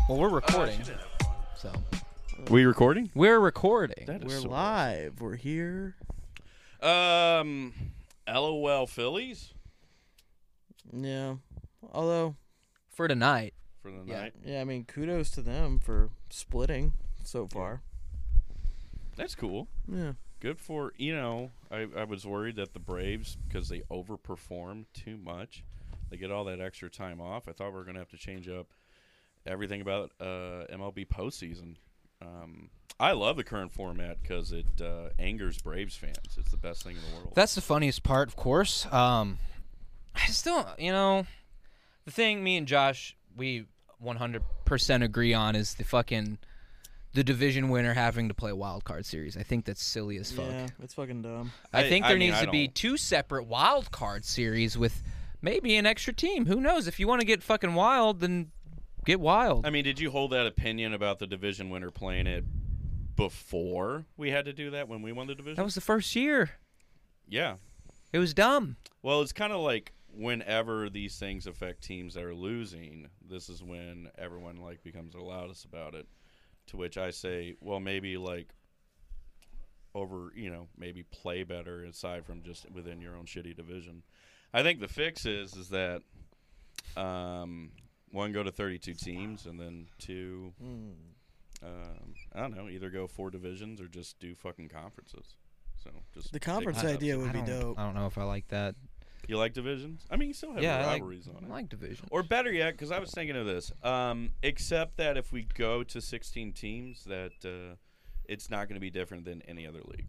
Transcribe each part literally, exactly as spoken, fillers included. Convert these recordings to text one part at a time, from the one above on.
Well, we're recording. So We recording? we're recording. That is We're so live. We're here. Um, LOL Phillies Yeah. Although, For tonight. for the Yeah. night. yeah, I mean, kudos to them for splitting so far. That's cool. Yeah. Good for, you know, I, I was worried that the Braves, because they overperform too much, they get all that extra time off. I thought we were going to have to change up everything about uh, M L B postseason. Um, I love the current format because it uh, angers Braves fans. It's the best thing in the world. That's the funniest part, of course. Um, I just don't, you know, the thing me and Josh, we one hundred percent agree on is the fucking, the division winner having to play a wild card series. I think that's silly as fuck. Yeah, it's fucking dumb. I, I- think I there mean, needs I to be don't- two separate wild card series with maybe an extra team. Who knows? If you want to get fucking wild, then get wild. I mean, did you hold that opinion about the division winner playing it before we had to do that when we won the division? That was the first year. yeah. It was dumb. Well, it's kind of like whenever these things affect teams that are losing, this is when everyone like becomes the loudest about it. To which I say, well, maybe like over, you know, maybe play better aside from just within your own shitty division. I think the fix is is that um, one, go to thirty-two teams, and then two, Mm. um, I don't know, either go four divisions or just do fucking conferences. So just The take conference the idea steps. would I be don't, dope. I don't know if I like that. You like divisions? I mean, you still have Yeah, I like, rivalries on I it. like division. Or better yet, because I was thinking of this, um, except that if we go to sixteen teams, that uh, it's not going to be different than any other league.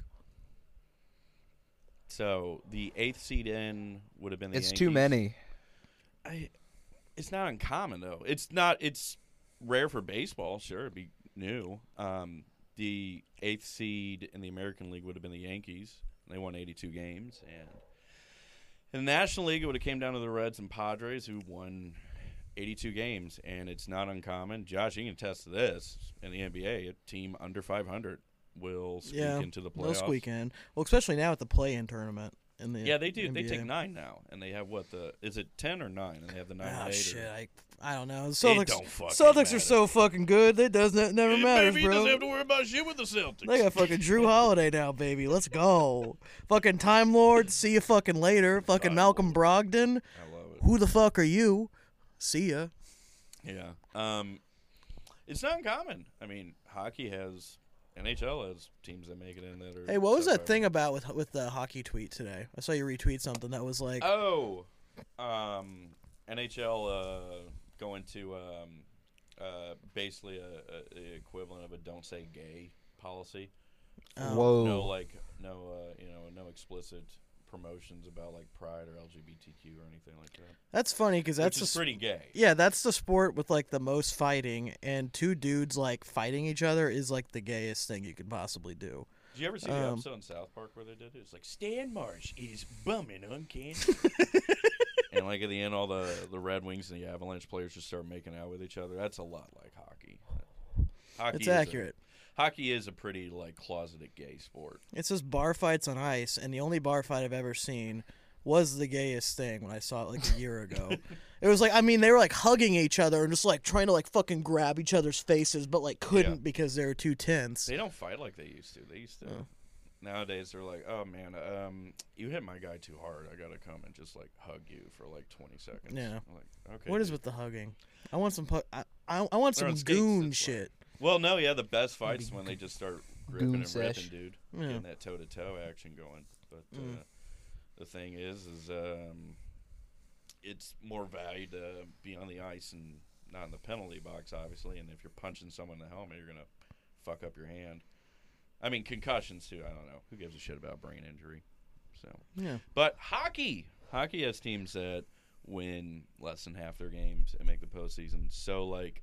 So the eighth seed in would have been the It's Yankees. too many. I, it's not uncommon though. It's not. It's rare for baseball. Sure, it'd be new. Um, the eighth seed in the American League would have been the Yankees. They won eighty-two games, and in the National League, it would have came down to the Reds and Padres, who won eighty-two games, and it's not uncommon. Josh, you can attest to this. In the N B A, a team under five hundred will squeak Yeah, into the playoffs. they'll squeak in. Well, especially now with the play-in tournament in the Yeah, they do. They N B A. take nine now, and they have what the is it ten or nine? And they have the nine Oh and eight. shit! Or, I I don't know. The Celtics. don't fucking Celtics matter. are so fucking good. It doesn't. It never Hey, matters, baby, he bro. doesn't have to worry about shit with the Celtics. They got fucking Drew Holiday now, baby. Let's go. Fucking Time Lord. See you fucking later. Fucking Time Malcolm Brogdon. I love it. Who the fuck are you? See ya. Yeah. Um, it's not uncommon. I mean, hockey has N H L has teams that make it in that are. Hey, what was that sub- thing about with with the hockey tweet today? I saw you retweet something that was like, Oh, um, N H L uh, going to um, uh, basically a, a, the equivalent of a "don't say gay" policy. oh, Whoa. No, like no, uh, you know, no explicit promotions about like Pride or L G B T Q or anything like that. that's funny because that's Which the is s- pretty gay. yeah, that's the sport with like the most fighting, and two dudes like fighting each other is like the gayest thing you could possibly do. Did you ever see the Um, episode in South Park where they did it? It's like Stan Marsh is bumming on Candy. And like at the end, all the, the Red Wings and the Avalanche players just start making out with each other. That's a lot like hockey. Hockey It's is a- accurate. hockey is a pretty like closeted gay sport. It's just bar fights on ice, and the only bar fight I've ever seen was the gayest thing when I saw it like a year ago. It was like, I mean, they were like hugging each other and just like trying to like fucking grab each other's faces, but like couldn't Yeah. because they were too tense. They don't fight like they used to. They used to. Oh. Nowadays they're like, oh man, um, you hit my guy too hard. I gotta come and just like hug you for like twenty seconds. Yeah. I'm like, okay. What is dude. with the hugging? I want some. Pu- I, I I want They're some on skates, goon that's why. shit. Well, no, yeah, the best fights when they just start ripping Goon and sesh. ripping, dude, Yeah. getting that toe to toe action going. But uh, Mm. the thing is, is um, it's more value to be on the ice and not in the penalty box, obviously. And if you're punching someone in the helmet, you're gonna fuck up your hand. I mean, concussions too. I don't know. Who gives a shit about brain injury? So, Yeah. but hockey, hockey has teams that win less than half their games and make the postseason. So, like,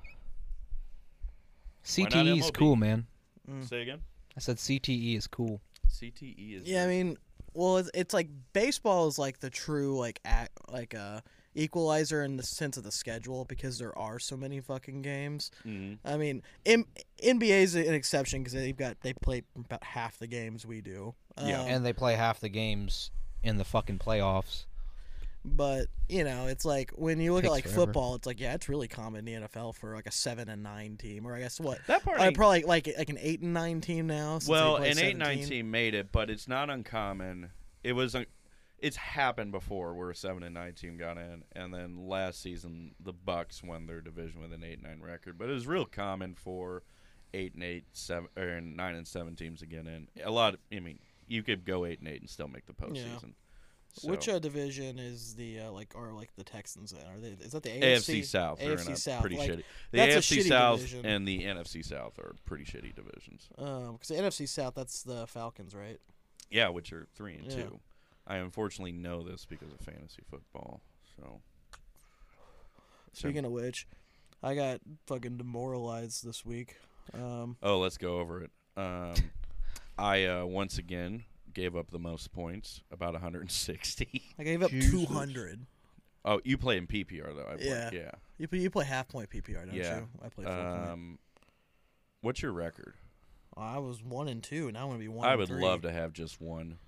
C not T E M is L B? cool, man. Mm. say again. I said C T E is cool. C T E is. Yeah, I mean, well, it's, it's like baseball is like the true like act, like uh equalizer in the sense of the schedule because there are so many fucking games. Mhm. I mean, M- N B A is an exception because they've got they play about half the games we do. Yeah. Um, And they play half the games in the fucking playoffs. But you know, it's like when you look Takes at like forever. football, it's like yeah, it's really common in the N F L for like a seven and nine team, or I guess what That part uh, ain't- probably like like an eight and nine team now. Since Well, they play an eight nine seventeen. team made it, but it's not uncommon. It was un- it's happened before where a seven and nine team got in, and then last season the Bucks won their division with an eight nine record. But it was real common for eight and eight, seven or nine and seven teams to get in. A lot. Of, I mean, you could go eight and eight and still make the postseason. So. Which uh, division is the uh, like are like the Texans in? Are they? Is that the A A F F C? C South are A F C in a South, pretty like, shitty. The that's a A F C shitty South division. and the N F C South are pretty shitty divisions. Um, because the N F C South, that's the Falcons, right? Yeah, which are three and Yeah. two. I unfortunately know this because of fantasy football. So, Speaking of which, I got fucking demoralized this week. Um, oh, let's go over it. Um, I uh, once again gave up the most points, about one hundred sixty. I gave up Jesus. two hundred. Oh, you play in P P R though. I play, Yeah. yeah. You play, you play half point P P R, don't Yeah. you? I play full point. Um, what's your record? I was one and two, and I'm gonna be one. I and would three. love to have just one.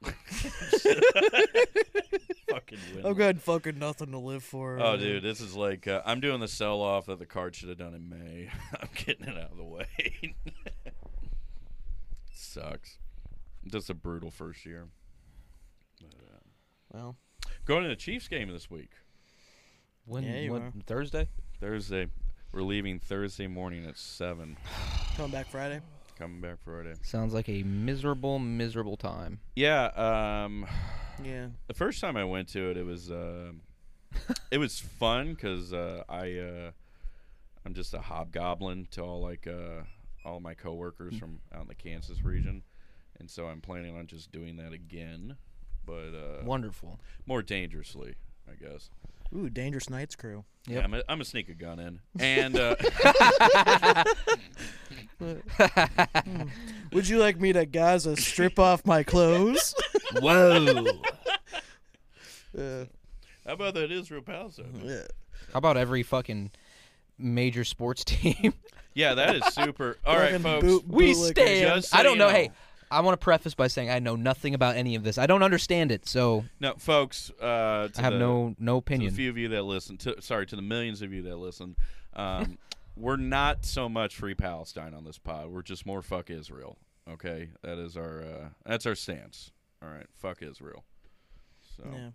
Fucking win. I've got fucking nothing to live for. Oh, dude, this is like uh, I'm doing the sell off that the card should have done in May. I'm getting it out of the way. Sucks. Just a brutal first year. But, uh, Well, going to the Chiefs game this week, When, Yeah, you when are. Thursday? Thursday. We're leaving Thursday morning at seven. coming back Friday. Coming back Friday. Sounds like a miserable, miserable time. Yeah. Um, Yeah. the first time I went to it, it was um it was fun because uh, I uh, I'm just a hobgoblin to all like uh, all my coworkers from out in the Kansas region, and so I'm planning on just doing that again, but uh, Wonderful. more dangerously, I guess. Ooh, Dangerous Nights crew. Yep. Yeah, I'm a, I'm a sneak a gun in, and uh, Would you like me to Gaza strip off my clothes? Whoa. uh, how about that Israel Palestine? yeah. How about every fucking major sports team? Yeah, that is super. All right, Fucking folks. boot- we bootlickers. stand. Just so I don't you know. know. Hey, I want to preface by saying I know nothing about any of this. I don't understand it, so No, folks. Uh, to I have the, no no To opinion. the few of you that listen, to, sorry, to the millions of you that listen, um, we're not so much free Palestine on this pod. We're just more fuck Israel. Okay, that is our uh, that's our stance. All right, fuck Israel. So Yeah.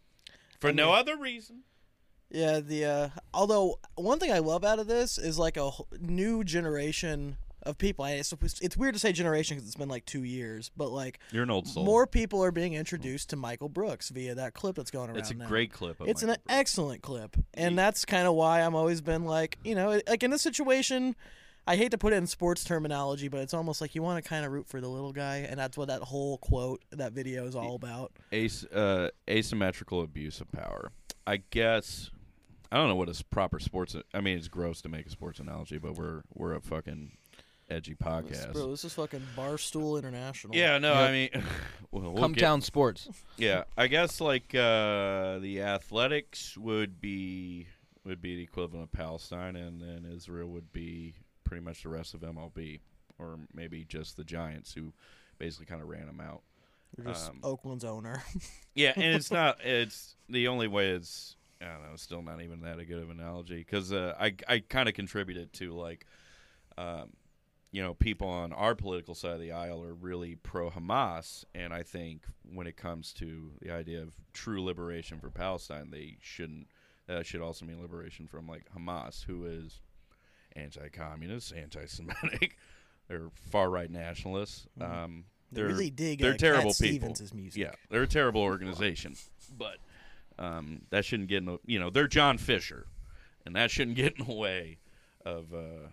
for I no mean- other reason. Yeah, the uh although one thing I love out of this is like a wh- new generation of people. I, it's, it's weird to say generation because it's been like two years, but like You're an old soul. more people are being introduced to Michael Brooks via that clip that's going around. It's a now. great clip. Of It's an Michael Brooks. excellent clip, and that's kind of why I'm always been like, you know, like in this situation, I hate to put it in sports terminology, but it's almost like you want to kind of root for the little guy, and that's what that whole quote, that video is all about. As, uh, asymmetrical abuse of power. I guess I don't know what a s- proper sports. I mean, it's gross to make a sports analogy, but we're we're a fucking edgy This, podcast. bro, this is fucking Barstool International. Yeah, no, Yep. I mean, well, we'll Come get- Town Sports. Yeah, I guess like uh, the Athletics would be would be the equivalent of Palestine, and then Israel would be pretty much the rest of M L B, or maybe just the Giants, who basically kind of ran them out. You're just Um, Oakland's owner. Yeah, and it's not. It's the only way. It's I don't know. It's still not even that a good of an analogy because uh, I I kind of contributed to like, um, you know, people on our political side of the aisle are really pro Hamas, and I think when it comes to the idea of true liberation for Palestine, they shouldn't. That should also mean liberation from like Hamas, who is anti-communist, anti-Semitic. They're far right nationalists. Um, They they're really dig they're uh, terrible Cat people. Stevens' music. Yeah, they're a terrible organization, but um, that shouldn't get in the, you know, they're John Fisher, and that shouldn't get in the way of uh,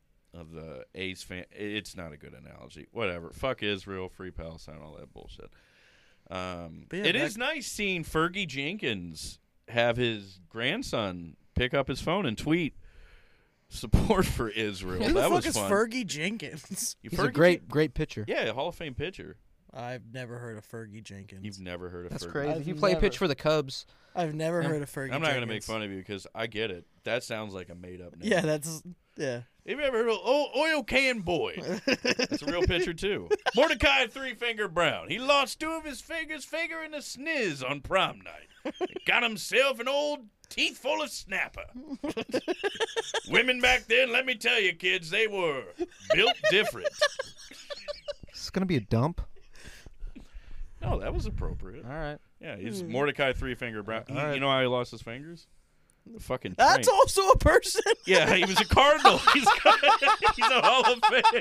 of the A's fan. It's not a good analogy. Whatever. Fuck Israel, free Palestine, all that bullshit. Um, But yeah, it back- is nice seeing Fergie Jenkins have his grandson pick up his phone and tweet support for Israel. Who the that fuck was is fun. Fergie Jenkins? You- He's a Fergie great, Jen- great pitcher. yeah, Hall of Fame pitcher. I've never heard of Fergie Jenkins. You've never heard of That's Fergie. crazy. I've if you play never- pitch for the Cubs, I've never Yeah. heard of Fergie I'm not going to make Jenkins. fun of you because I get it. That sounds like a made up name. Yeah, that's yeah. Have you ever heard of o- Oil Can Boy? That's a real picture, too. Mordecai Three Finger Brown. He lost two of his fingers fingering a sniz on prom night. He got himself an old teeth full of snapper. Women back then, let me tell you, kids, they were built different. It's going to be a dump. No, that was appropriate. All right. Yeah, he's Mordecai Three Finger Brown. He- All right. You know how he lost his fingers? The fucking That's train. also a person. Yeah, he was a Cardinal. He's he's a Hall of Fame.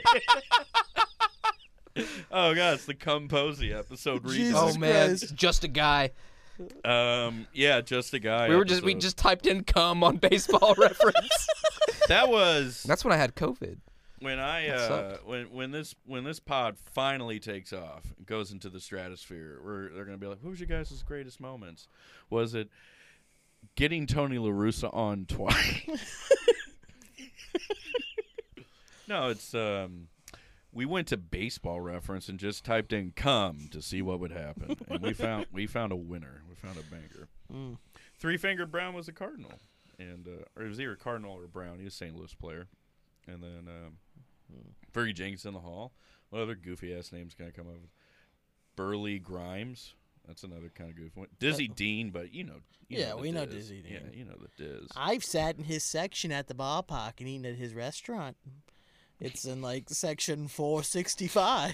Oh god, it's the Composy episode. Jesus read. Oh man, Christ. just a guy. Um, yeah, just a guy. We were just we episode. just typed in "cum" on Baseball Reference. That was That's when I had COVID. when I That uh sucked. when when this when this pod finally takes off and goes into the stratosphere. Where they're gonna be like, "What was your guys' greatest moments? Was it getting Tony La Russa on twice?" No, it's um. We went to Baseball Reference and just typed in "cum" to see what would happen, and we found we found a winner. We found a banger. Mm. Three Finger Brown was a Cardinal, and uh, or it was either Cardinal or Brown. He was a Saint Louis player, and then um, Fergie Jenkins in the Hall. What other goofy ass names can I come up with? Burley Grimes. That's another kind of goofy one. Dizzy Dean, but you know. You Yeah, know the we know Diz. Dizzy Dean. Yeah, you know the Diz. I've sat in his section at the ballpark and eaten at his restaurant. It's in like section four sixty-five.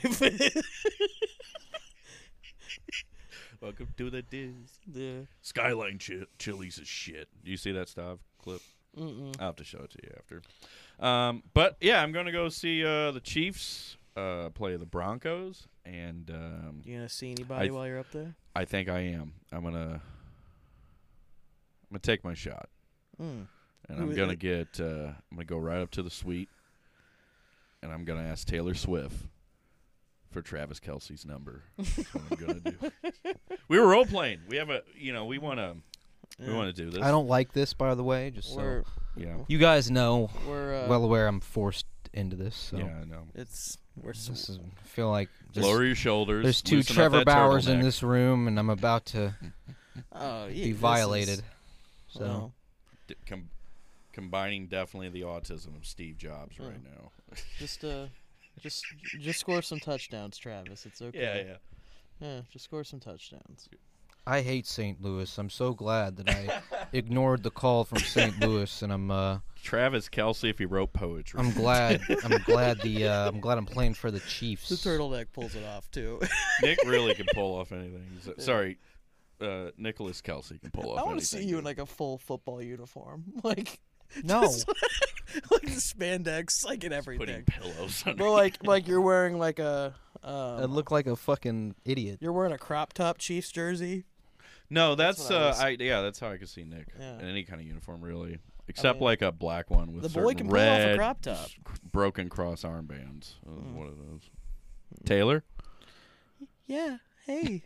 Welcome to the Diz. Yeah. Skyline chi- Chili's is shit. Do you see that Stav clip? Mm-mm. I'll have to show it to you after. Um, but yeah, I'm going to go see uh, the Chiefs uh, play the Broncos, and um, You gonna see anybody I- while you're up there? I think I am. I'm gonna I'm gonna take my shot, Mm. and Who I'm is gonna it? get. Uh, I'm gonna go right up to the suite, and I'm gonna ask Taylor Swift for Travis Kelce's number. That's what I'm gonna do. We were role playing. We have a. You know, we want to. We Yeah. want to do this. I don't like this, by the way. Just We're so Yeah. you guys know, we're uh, well aware I'm forced into this. So Yeah. I know. it's we're this s- is, I feel like there's, Lower your shoulders. there's two loosen up Trevor that Bowers in turtleneck. this room, and I'm about to oh yeah, be this violated. is- So well, D- com- combining definitely the autism of Steve Jobs Yeah. right now. just uh, just just score some touchdowns, Travis. It's okay. Yeah, yeah. Yeah, just score some touchdowns. I hate Saint Louis. I'm so glad that I ignored the call from Saint Louis, and I'm uh, Travis Kelce, if he wrote poetry. I'm glad I'm glad the uh, I'm glad I'm playing for the Chiefs. The turtleneck pulls it off too. Nick really can pull off anything. So- Sorry, uh, Nicholas Kelsey can pull off I anything. want to see you in like a full football uniform, like No, just like the spandex, like in putting everything. pillows under. But like like you're wearing like a um, I look like a fucking idiot. you're wearing a crop top Chiefs jersey. No, that's, That's what I uh, was- I yeah, that's how I could see Nick Yeah. in any kind of uniform, really, except mean, like a black one with the boy certain can pull off a red crop top. s- broken cross armbands. That was Mm. one of those. Taylor, Yeah. Hey.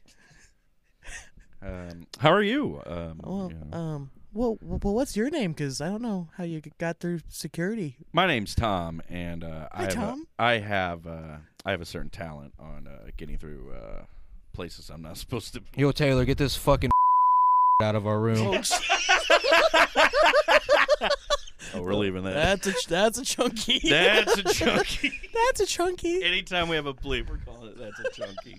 um, how are you? Um, Well, you know. um. Well, well, what's your name? Because I don't know how you got through security. My name's Tom, and uh, I Hi, have Tom. A, I have uh, I have a certain talent on uh, getting through uh, places I'm not supposed to. Yo, Taylor, get this fucking out of our room. Oh, we're leaving that. That's a ch- that's a chunky. That's a chunky. That's a chunky. Anytime we have a bleep, we're calling it that's a chunky.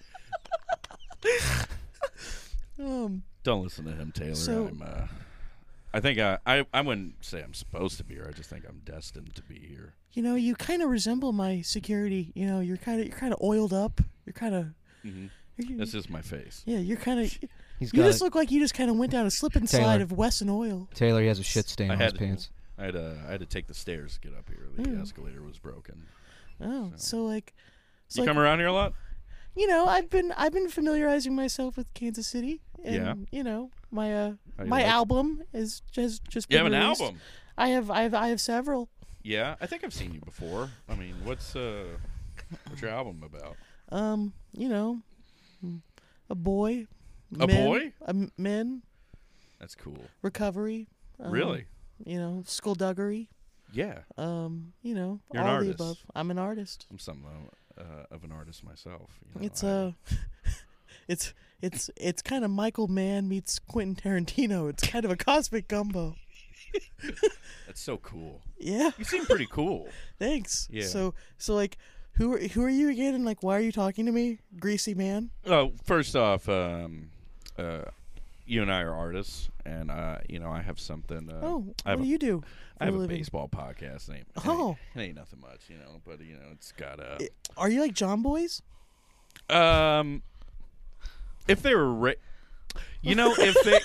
Um. Don't listen to him, Taylor. So- I'm, uh, I think I, I I wouldn't say I'm supposed to be here. I just think I'm destined to be here. You know, you kind of resemble my security. You know, you're kind of you're kind of oiled up. You're kind of. hmm Mm. This is my face. Yeah, you're kind of. He's You got just a, look like you just kind of went down a slip and slide Taylor. of Wesson oil. Taylor. He has a shit stain I on had his to- pants. I had to I had to take the stairs to get up here. The Mm. escalator was broken. Oh, So- so like, so You like, come around here a lot? you know, I've been I've been familiarizing myself with Kansas City, and Yeah. you know, my uh How you my like it? album is just just. You been have an released. album? I have I have I have several. Yeah, I think I've seen you before. I mean, what's uh, what's your album about? Um, you know, a boy, A men, boy? a m- men, That's cool. recovery. Um, Really? You know, skullduggery. Yeah, Um, you know, You're an all artist. the above. I'm an artist. I'm something uh, of an artist myself. You know, It's I- uh it's it's it's kind of Michael Mann meets Quentin Tarantino. It's kind of a cosmic gumbo. That's so cool. Yeah. You seem pretty cool. Thanks. Yeah. So so like, who are who are you again? And like, why are you talking to me, greasy man? Oh, first off, um, uh, you and I are artists, and uh, you know I have something. Uh, Oh, I what have do a, you do? I have for a living? baseball podcast. It ain't, it Oh. ain't, it ain't nothing much, you know. But you know, it's got a. Are you like John Boys? Um, if they were, ra- you know, if they,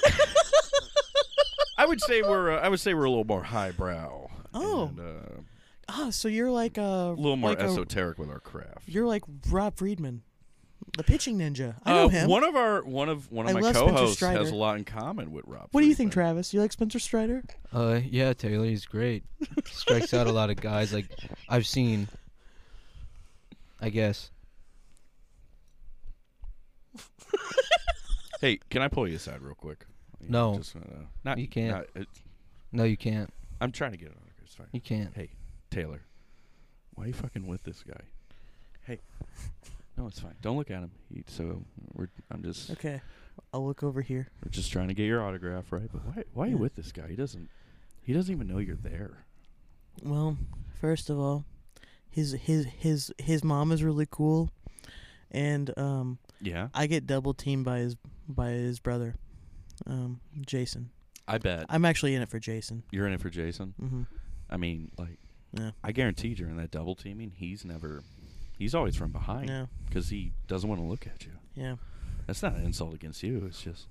I would say we're, uh, I would say we're a little more highbrow. Oh. and, uh, Ah, so you're like a a little more like a- esoteric with our craft. you're like Rob Friedman, the pitching ninja. I know uh, him. One of our, one of one of I my love Spencer co-hosts Strider. has a lot in common with Rob. What do you think, Friedman. Travis? You like Spencer Strider? Uh, yeah, Taylor, he's great. Strikes out a lot of guys like I've seen. I guess. Hey, can I pull you aside real quick? You No. just, uh, not You can't. not- it- No, you can't. I'm trying to get it on. It's fine. You can't. Hey, Taylor, why are you fucking with this guy? Hey, no, it's fine. Don't look at him. He, so we're. I'm just. Okay, I'll look over here. We're just trying to get your autograph, right? But why? Why are you Yeah. with this guy? He doesn't. He doesn't even know you're there. Well, first of all, his his his his mom is really cool, and um, Yeah, I get double teamed by his by his brother, um, Jason. I bet I'm actually in it for Jason. you're in it for Jason. hmm I mean, like, Yeah. I guarantee during that double teaming, he's never. He's always from behind Yeah. because he doesn't want to look at you. Yeah. That's not an insult against you. It's just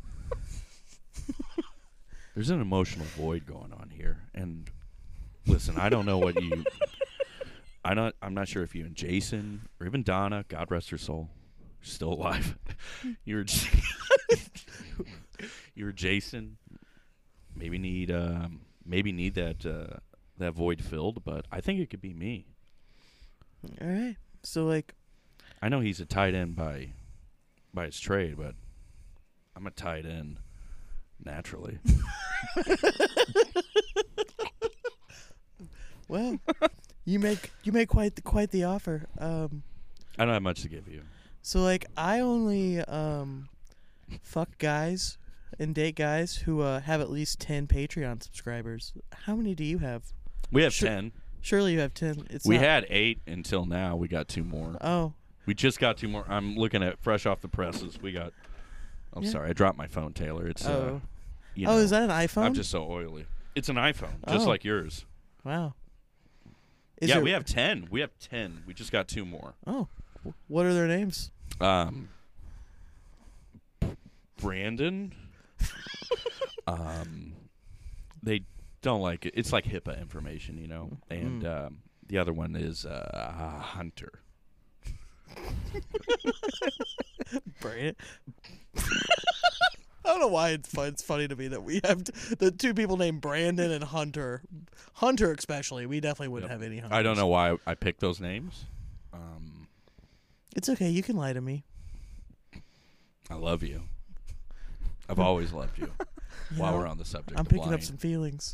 there's an emotional void going on here. And listen, I don't know what you. I not. I'm not sure if you and Jason or even Donna, God rest her soul, still alive. you were. J- you were Jason. Maybe need. Um, maybe need that. Uh, that void filled. But I think it could be me. All right. So like, I know he's a tight end by. By his trade, but I'm a tight end naturally. well, you make you make quite the, quite the offer. Um, I don't have much to give you. so like, I only um, fuck guys and date guys who uh, have at least ten Patreon subscribers. How many do you have? We have Sure. ten. Surely you have ten. It's We not- had eight until now. We got two more. Oh, We just got two more. I'm looking at fresh off the presses. We got. I'm Yeah. sorry, I dropped my phone, Taylor. It's. Uh, oh, you oh! know, Is that an iPhone? I'm just so oily. It's an iPhone, just Oh. like yours. wow. Is yeah, there- we have ten. We have ten. We just got two more. Oh, what are their names? Um, Brandon. um, they don't like it. It's like HIPAA information, you know. And Mm. um, the other one is uh, Hunter. Brand. I don't know why it's fun. It's funny to me that we have t- the two people named Brandon and Hunter. Hunter, especially, we definitely wouldn't Yep. have any. Hunters. I don't know why I picked those names. Um, It's okay. You can lie to me. I love you. I've always loved you. You While know, we're on the subject I'm of picking lying. up some feelings.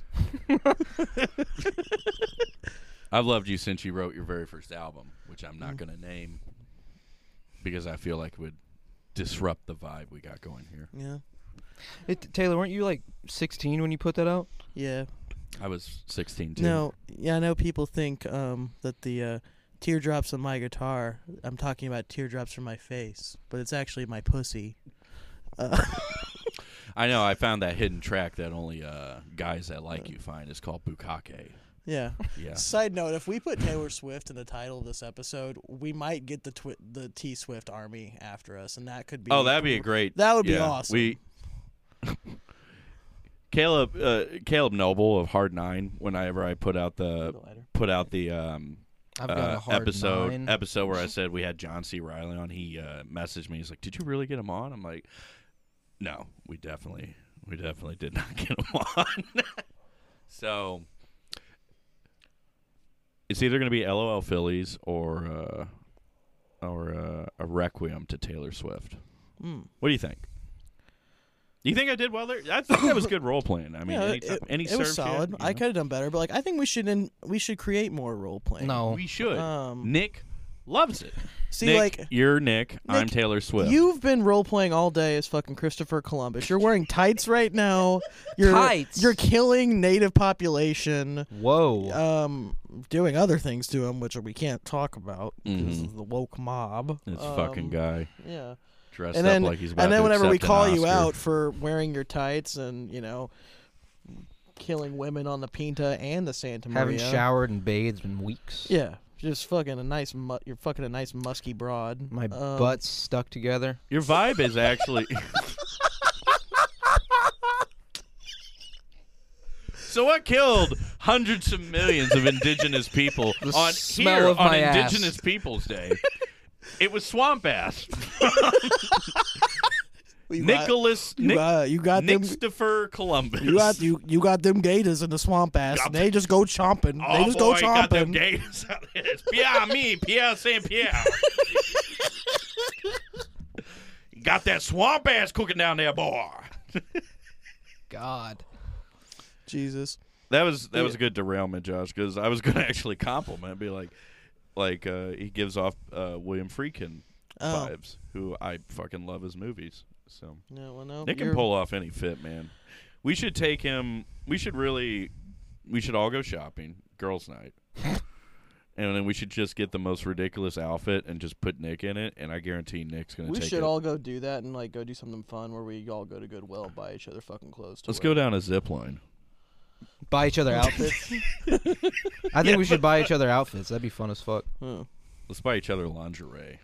I've loved you since you wrote your very first album, which I'm not Mm. going to name because I feel like it would disrupt the vibe we got going here. Yeah. It, Taylor, weren't you like sixteen when you put that out? Yeah. I was sixteen too. No. Yeah. I know people think um, that the uh, teardrops on my guitar. I'm talking about teardrops from my face, but it's actually my pussy. Uh, I know. I found that hidden track that only uh, guys that like you find. It's called Bukake. yeah. Yeah. Side note: if we put Taylor Swift in the title of this episode, we might get the twi- the T Swift army after us, and that could be. Oh, that'd be a great. That would be yeah, awesome. We. Caleb uh, Caleb Noble of Hard Nine. Whenever I put out the put out the um, I've got uh, a hard episode nine. episode where I said we had John C. Riley on, he uh, messaged me. He's like, "Did you really get him on?" I'm like, "No, we definitely we definitely did not get him on." So it's either going to be L O L Phillies or uh, or uh, a requiem to Taylor Swift. Mm. What do you think? You think I did well there? I think that was good role playing. I mean, Yeah, any, it, any it was serve solid. kid, I you could have done better, but like I think we should in, we should create more role playing. know? No. we should. Um, Nick loves it. See, Nick, like you're Nick. I'm Nick, Taylor Swift. you've been role playing all day as fucking Christopher Columbus. You're wearing tights right now. You're Tights? you're killing native population. Whoa. Um, doing other things to him, which we can't talk about because Mhm. of the woke mob. this um, fucking guy Yeah. dressed And then, up like he's about and then to whenever we accept an call you Oscar. out for wearing your tights and you know killing women on the Pinta and the Santa Maria, Haven't showered and bathed in weeks. yeah, just fucking a nice, mu- you're fucking a nice musky broad. My Um, butt's stuck together. Your vibe is actually. So what killed hundreds of millions of indigenous people The on smell here of on my ass. Indigenous Peoples Day? It was swamp ass. you got- Nicholas you Nick, got, you got them. Nickstopher Columbus. You got you you got them gators in the swamp ass. Got And they just go chomping. Oh they just boy, go got them chomping. gators out there. It's Pierre, me, Pierre Saint Pierre. Got that swamp ass cooking down there, boy. God. Jesus. That was that was a good derailment, Josh, because I was going to actually compliment, be like, like uh, he gives off uh, William Friedkin Oh. vibes, who I fucking love his movies. So No, well, no. Nick can you're- pull off any fit, man. We should take him. We should really. We should all go shopping, girls' night, and then we should just get the most ridiculous outfit and just put Nick in it. And I guarantee Nick's gonna We take should it. all go do that and like go do something fun where we all go to Goodwill and buy each other fucking clothes. To Let's wear. go down a zip line. Buy each other outfits. I think we should buy each other outfits. That'd be fun as fuck. Huh. Let's buy each other lingerie.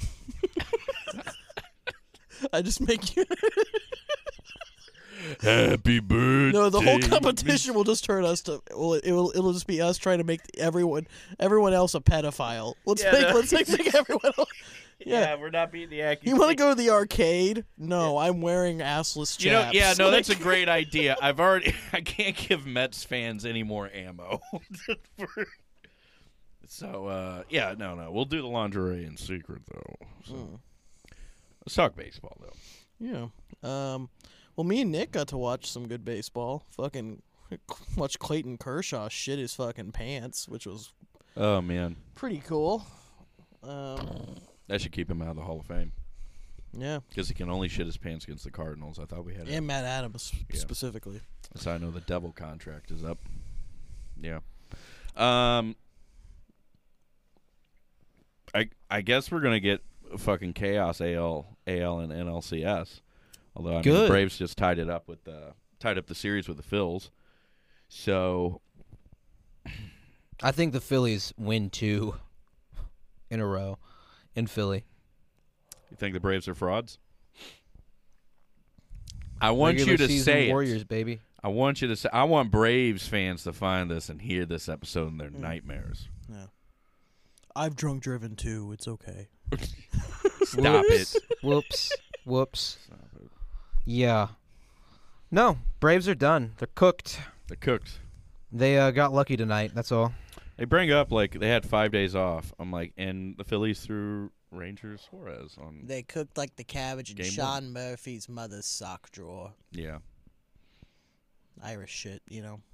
I just make you. Happy birthday. No, the whole competition will just turn us to. Well, it will. It'll just be us trying to make everyone, everyone else a pedophile. Let's Yeah, make. no. Let's make, make everyone. Else. Yeah. we're not beating the accusation. You want to go to the arcade? No, I'm wearing assless chaps. You know, yeah, no, that's a Like- great idea. I've already, I can't give Mets fans any more ammo. For- so, uh, yeah, no, no, we'll do the lingerie in secret though. So. Mm. Let's talk baseball though. Yeah. Um. Well, me and Nick got to watch some good baseball. Fucking watch Clayton Kershaw shit his fucking pants, which was Oh man, pretty cool. Um. that should keep him out of the Hall of Fame Yeah. because he can only shit his pants against the Cardinals. I thought we had. And Matt Adams Yeah. specifically. So I know the Devil contract is up. Yeah. Um. I I guess we're gonna get fucking chaos A L A L and N L C S. Although I mean, the Good. Braves just tied it up with the tied up the series with the Phils. So I think the Phillies win two in a row in Philly. you think the Braves are frauds? I want Regular you to season say Warriors, it. baby. I want you to say. I want Braves fans to find this and hear this episode in their Mm. nightmares. Yeah. I've drunk driven too. It's okay. Stop it. Whoops. Whoops. Stop it. Yeah. No, Braves are done. They're cooked. They're cooked. They uh, got lucky tonight. That's all. They bring up like they had five days off. I'm like, and the Phillies threw Rangers Suarez on. They cooked like the cabbage in Game Sean Murphy's mother's sock drawer. Yeah, Irish shit, you know.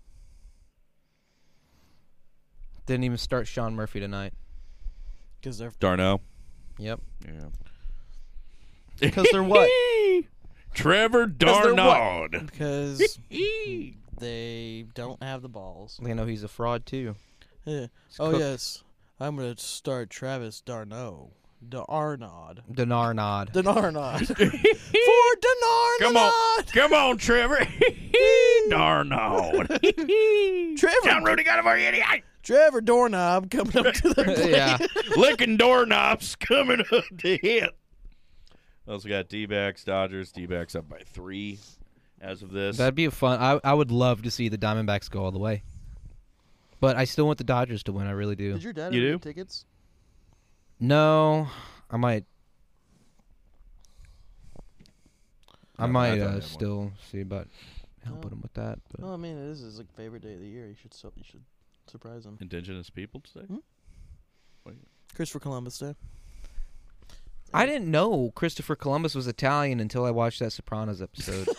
Didn't even start Sean Murphy tonight. Because they're Darno. Yep. Yeah. Because they're what? Trevor 'Cause they're what? Darnaud. because they don't have the balls. They know he's a fraud too. Yeah. He's Oh cooked. yes, I'm gonna start Travis Darno, Darnod, Denarnod. Denarnod for Denarnod. Come on, come on, Trevor. Darnaud. Trevor. John Rudy got him for you, idiot. Trevor Doorknob coming up to the plate. Yeah. Licking doorknobs coming up to hit. Also got D-backs, Dodgers. D-backs up by three as of this. That'd be a fun. I I would love to see the Diamondbacks go all the way. But I still want the Dodgers to win. I really do. Did your dad You have do? tickets? No, I might. I No, I might don't have uh, one. still see about helping Oh. him with that. But Oh, I mean, it is his like favorite day of the year. You should so, you should surprise him. Indigenous people today? Hmm? Christopher Columbus Day. I didn't know Christopher Columbus was Italian until I watched that Sopranos episode.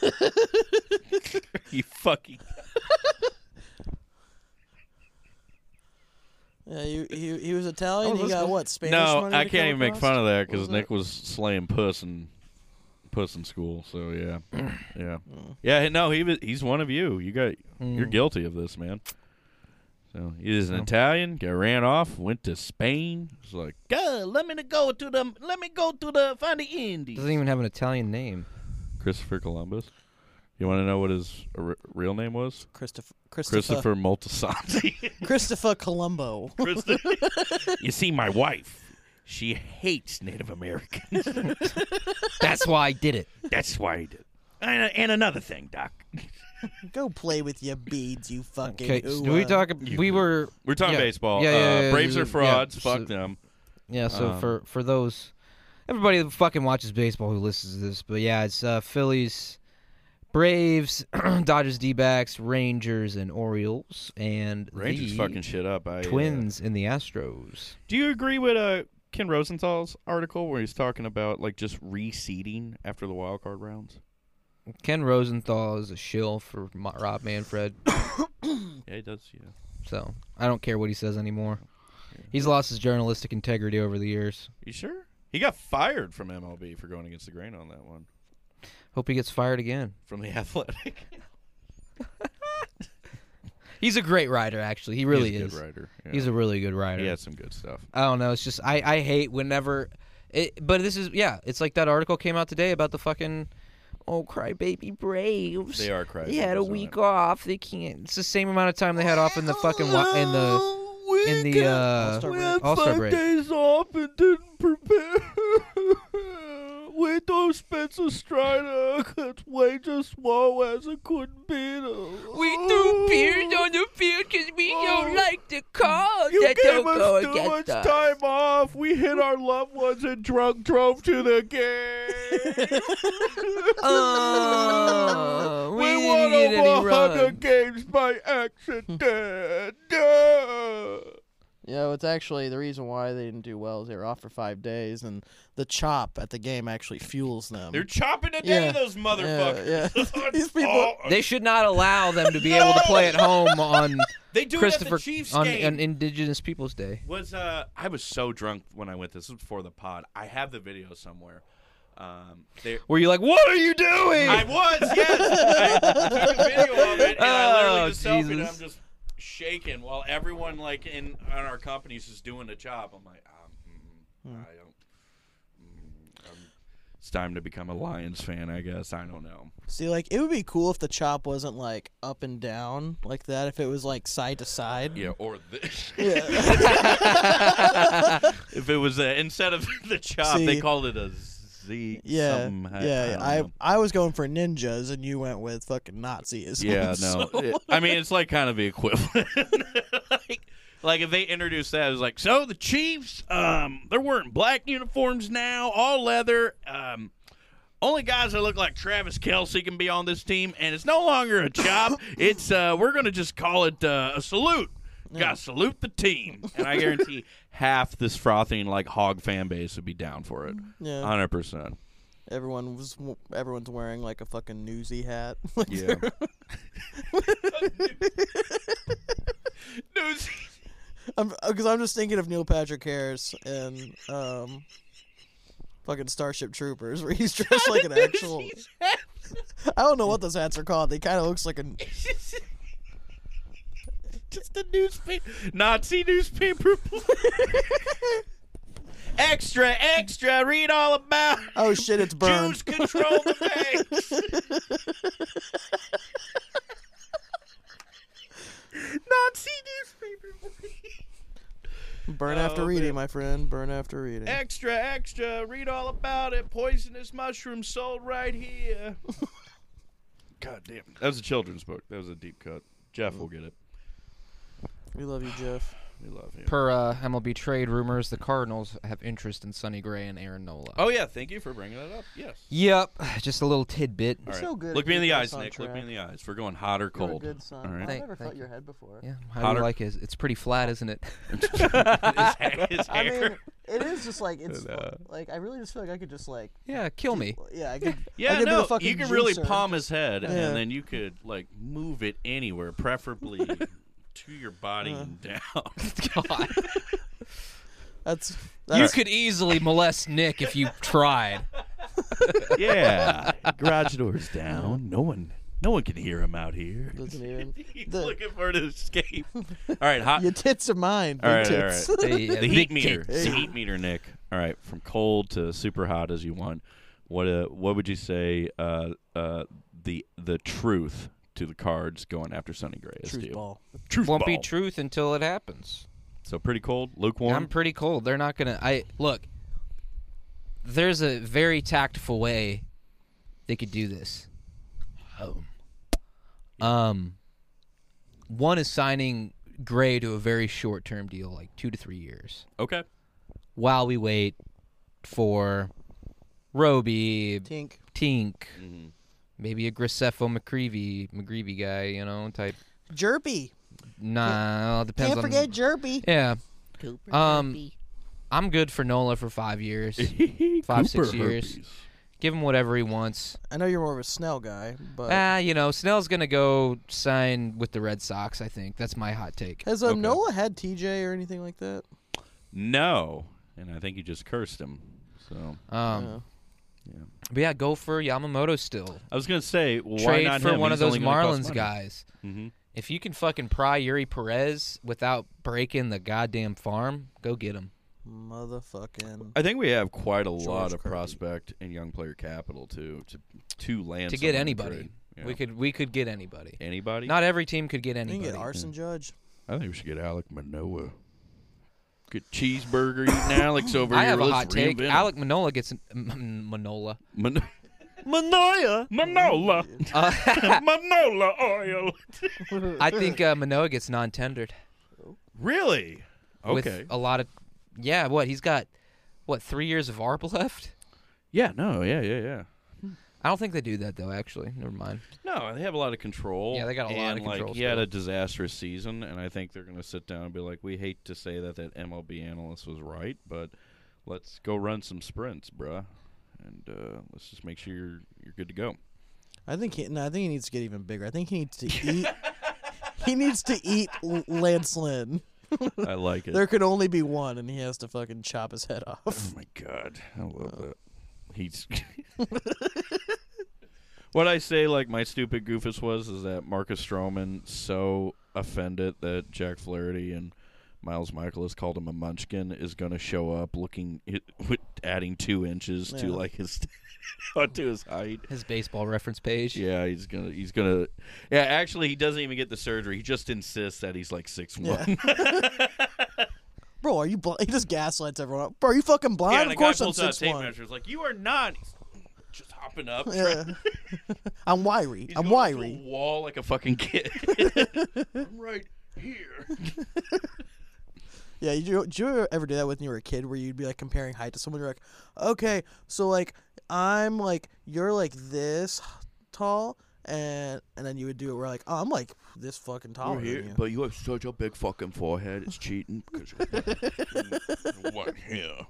You fucking. Yeah, he, he, he was Italian. Oh, he let's got go. what? Spanish No, money I to can't come even make across? fun of that What because was Nick that? was slaying puss in puss in school. So yeah, yeah, Mm. yeah. No, he was. He's one of you. You got. You're Mm. guilty of this, man. So he is an So. Italian. Got ran off. Went to Spain. It's like, God, let me go to the. Let me go to the find the Indies. Doesn't even have an Italian name. Christopher Columbus. You want to know what his r- real name was? Christopher Christopher Christopher Moltisanti. Christopher Columbo. Christopher. You see, my wife, she hates Native Americans. That's why I did it. That's why he did. And, and another thing, Doc. Go play with your beads, you fucking. Okay, so ooh, do we uh, talk? You- We were We're talking Yeah. baseball. Yeah, yeah, uh, yeah, Braves yeah, are frauds. yeah. Fuck So- them. yeah. So Um, for for those everybody that fucking watches baseball who listens to this, but yeah, it's uh, Phillies, Braves, Dodgers, D-backs, Rangers, and Orioles, and Rangers the fucking shit up. I, uh, Twins and the Astros. do you agree with uh, Ken Rosenthal's article where he's talking about like just reseeding after the wild card rounds? Ken Rosenthal is a shill for Ma- Rob Manfred, Yeah, he does. Yeah. so I don't care what he says anymore. Yeah. He's lost his journalistic integrity over the years. You sure? He got fired from M L B for going against the grain on that one. Hope he gets fired again. From the Athletic. He's a great writer, actually. He really He's a is. good writer. Yeah. He's a really good writer. He had some good stuff. I don't know. It's just I, I hate whenever, it, but this is yeah. It's like that article came out today about the fucking, oh crybaby Braves. They are crazy. They had a week off. They can't. It's the same amount of time they had off in the fucking wa- in the in the uh, All-Star break. All-Star break. days off and didn't prepare. We threw Spencer Strider because Wade just swore as I couldn't beat him. We threw beers on the field because we don't like the calls You that gave don't go us too much against us. time off. We hit our loved ones and drunk drove to the game. Oh, we, we didn't won get any over one hundred runs. games by accident. Duh. Yeah, it's actually the reason why they didn't do well is they were off for five days, and the chop at the game actually fuels them. They're chopping a day, Yeah. those motherfuckers. Yeah, yeah. These people- Oh, They should not allow them to be able to play at home on they do it at Christopher the Chiefs on, game. on Indigenous Peoples Day. was uh, I was so drunk when I went. This was before the pod. I have the video somewhere. Um, they, Were you like, what are you doing? I was, yes. I took a video of it, and I literally Oh, just selfied, and I'm Jesus. just shaking while everyone like in on our company's just doing the job. I'm like, um, mm, I don't. Mm, um, it's time to become a Lions fan, I guess. I don't know. See, like it would be cool if the chop wasn't like up and down like that. If it was like side to side. Yeah, or this. Yeah. If it was uh, instead of the chop, they See- called it a Z. Yeah, something. I- yeah. I, don't I know. I was going for ninjas, and you went with fucking Nazism. Yeah, no. so- It- I mean, it's like kind of the equivalent. like, like if they introduced that, it was like, so the Chiefs, um, they're wearing black uniforms now, all leather. Um, only guys that look like Travis Kelce can be on this team, and it's no longer a chop. It's uh, we're gonna just call it uh, a salute. Gotta salute the team, and I guarantee half this frothing like hog fan base would be down for it, yeah. hundred percent. Everyone was everyone's wearing like a fucking newsy hat. Like Yeah. they're- News. I'm because I'm just thinking of Neil Patrick Harris and um, fucking Starship Troopers, where he's dressed like an actual. I don't know what those hats are called. They kind of looks like a. Just a newspaper, Nazi newspaper. Extra, extra, read all about Oh shit! It's burned. Jews control the banks. Nazi newspaper. Burn Oh, after reading, man. my friend. Burn after reading. Extra, extra, read all about it. Poisonous mushrooms sold right here. God damn. That was a children's book. That was a deep cut. Jeff will get it. We love you, Jeff. We love you. Per uh, M L B trade rumors, the Cardinals have interest in Sonny Gray and Aaron Nola. Oh, yeah. Thank you for bringing that up. Yes. Yep, just a little tidbit. All right. so good Look at me in the keeping eyes, us on Nick. Look me track. in the eyes. We're going hot or You're cold. a good son. All right. I've Thank- never thank felt you. your head before. Yeah, how Hotter- do you like it? It's pretty flat, isn't it? his, ha- his I hair. mean, it is just like it's And, uh, like I really just feel like I could just like Yeah, kill me. yeah I could I Yeah, could be no, the fucking you could really juicer. palm his head, Yeah. and then you could like move it anywhere, preferably to your body Uh. and down. God. That's, You that's could easily molest Nick if you tried. Yeah, garage doors down. No one, no one can hear him out here. doesn't even. He's The- looking for an escape. All right, hot. Your tits are mine. Big All right, all tits. right. Hey, uh, The heat big meter. tits. The heat meter, Nick. All right, from cold to super hot as you want. What uh, what would you say? Uh, uh, the the truth to the Cards going after Sonny Gray is Truth to you? ball. Truth Won't ball. be truth until it happens. So pretty cold, lukewarm. I'm pretty cold. They're not gonna. I look. There's a very tactful way they could do this. Um, um, one is signing Gray to a very short-term deal, like two to three years, okay. while we wait for Roby, Tink. Tink, Mm-hmm. maybe a Graceffo McGreevy, McGreevy guy, you know, type. Jerpy. Nah, it depends Can't on. forget Jerpy. Yeah, Cooper Um, Kirby. I'm good for Nola for five years. Five, six Cooper years. herpes. Give him whatever he wants. I know you're more of a Snell guy, but Ah, you know, Snell's gonna go sign with the Red Sox. I think that's my hot take. has uh, Okay. Nola had T J or anything like that? No, and I think you just cursed him. So Um, Yeah. yeah. but yeah, go for Yamamoto still. I was gonna say, well, why Trade not for him? one He's of those only gonna cost Marlins money. guys. Mm-hmm. If you can fucking pry Yuri Perez without breaking the goddamn farm, go get him. Motherfucking. I think we have quite a George lot of Kirby. prospect and young player capital too to to land To get someone in anybody. trade. Yeah. We could we could get anybody. anybody. Not every team could get You can anybody. get Arson Judge. I think we should get Alec Manoah. Get cheeseburger eating Alex over I here. have a Let's hot take. reinvent him. Alec Manola gets an, M- Manola. Man- Manoia. Manola. Uh, Manola oil. I think uh, Manoa gets non-tendered. Really? Okay. With a lot of, yeah. What he's got, what three years of A R P left? yeah. No. Yeah. Yeah. Yeah. I don't think they do that though. Actually, never mind. No, they have a lot of control. Yeah, they got a lot and, of like, control He had still. a disastrous season, and I think they're going to sit down and be like, "We hate to say that that M L B analyst was right, but let's go run some sprints, bruh, and uh, let's just make sure you're you're good to go." I think he. No, I think he needs to get even bigger. I think he needs to eat. He needs to eat L- Lance Lynn. I like it. There could only be one, and he has to fucking chop his head Oh off. my god, I love that. He's. What I say, like my stupid goofus was, is that Marcus Stroman so offended that Jack Flaherty and Miles Michaelis called him a munchkin is going to show up looking, it, with adding two inches to Yeah. like his to his height. His baseball reference page. Yeah, he's gonna, he's gonna. Yeah, actually, he doesn't even get the surgery. He just insists that he's like six one. Bro, are you blind? He just gaslights everyone. Bro, are you fucking blind? Yeah, and of the guy course I'm pulls out six tape one. measures like, "You are not." He's just hopping up. Yeah. I'm wiry. He's I'm going into wiry. a wall like a fucking kid. I'm right here. Yeah, did you, did you ever do that when you were a kid where you'd be like comparing height to someone? You're like, okay, so like I'm like you're like this tall, and and then you would do it where like oh, I'm like this fucking taller than you. But you have such a big fucking forehead. It's cheating because you're what here.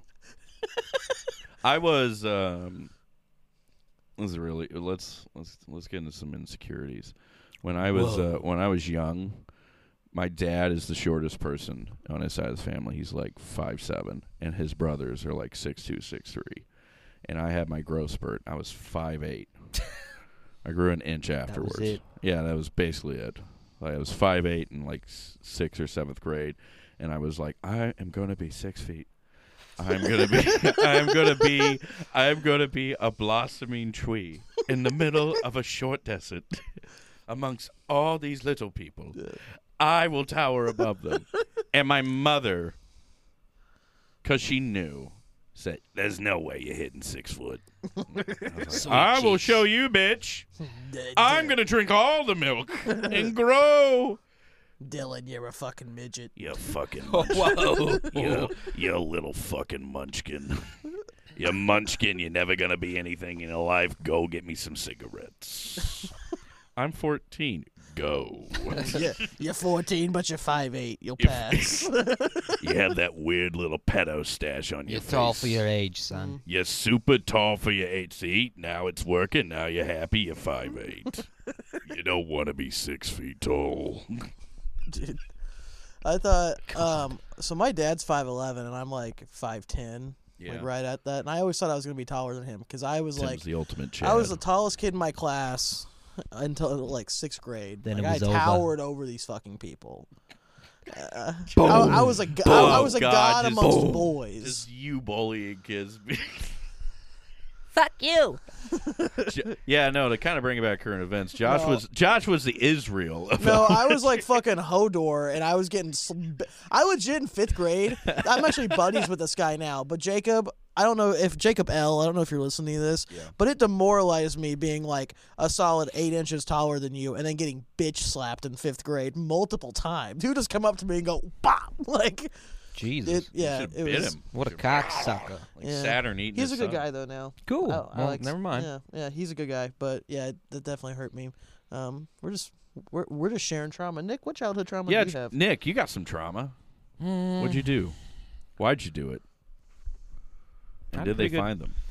I was. Um, this is really let's let's let's get into some insecurities. When I was uh, when I was young. My dad is the shortest person on his side of the family. He's like five seven, and his brothers are like six two, six three. And I had my growth spurt. I was five eight. I grew an inch afterwards. it. Yeah, that was basically it. Like, I was five eight in like s- sixth or seventh grade, and I was like, I am going to be six feet. I'm gonna be. I'm gonna be. I'm gonna be a blossoming tree in the middle of a short desert, amongst all these little people. I will tower above them. And my mother, because she knew, said, "There's no way you're hitting six foot." I, was like, I will show you, bitch. I'm gonna drink all the milk and grow. Dylan, you're a fucking midget. You fucking Whoa. you, you little fucking munchkin. You munchkin, you're never going to be anything in your life. Go get me some cigarettes. I'm fourteen. Go. Yeah, you're fourteen, but you're five eight. You'll pass. You have that weird little pedo stash on your You're face. tall for your age, son. You're super tall for your age. See, now it's working. Now you're happy. You're five eight. You don't want to be six feet tall. Dude. I thought, um, so my dad's five eleven and I'm like five ten, Yeah. like right at that. And I always thought I was going to be taller than him because I was Tim's like, the ultimate Chad. I was the tallest kid in my class until like sixth grade. Then like, it was I over. towered over these fucking people. Uh, Boom. I, I was a, go- I, I Oh, was a God, god just- amongst boom. boys. Just you bullying kids. Fuck you. Jo- yeah, no. To kind of bring it back current events, Josh No. was Josh was the Israel. Of No, ours. I was like fucking Hodor, and I was getting. Sl- I legit in fifth grade. I'm actually buddies with this guy now, but Jacob. I don't know if Jacob L. I don't know if you're listening to this, Yeah. but it demoralized me being like a solid eight inches taller than you, and then getting bitch slapped in fifth grade multiple times. He would just come up to me and go, "Bop!" Like, Jesus. it, yeah, Should've it bit was. him. What a Should've- cocksucker. Like Yeah. Saturn eating. He's a his good son. guy though now. Cool. Oh, well, Alex. never mind. Yeah, yeah, he's a good guy, but yeah, that definitely hurt me. Um, we're just we're we're just sharing trauma. Nick, what childhood trauma Yeah, do you have? Nick, you got some trauma. Mm, What'd you do? Why'd you do it? And I'm did they pretty good. find them?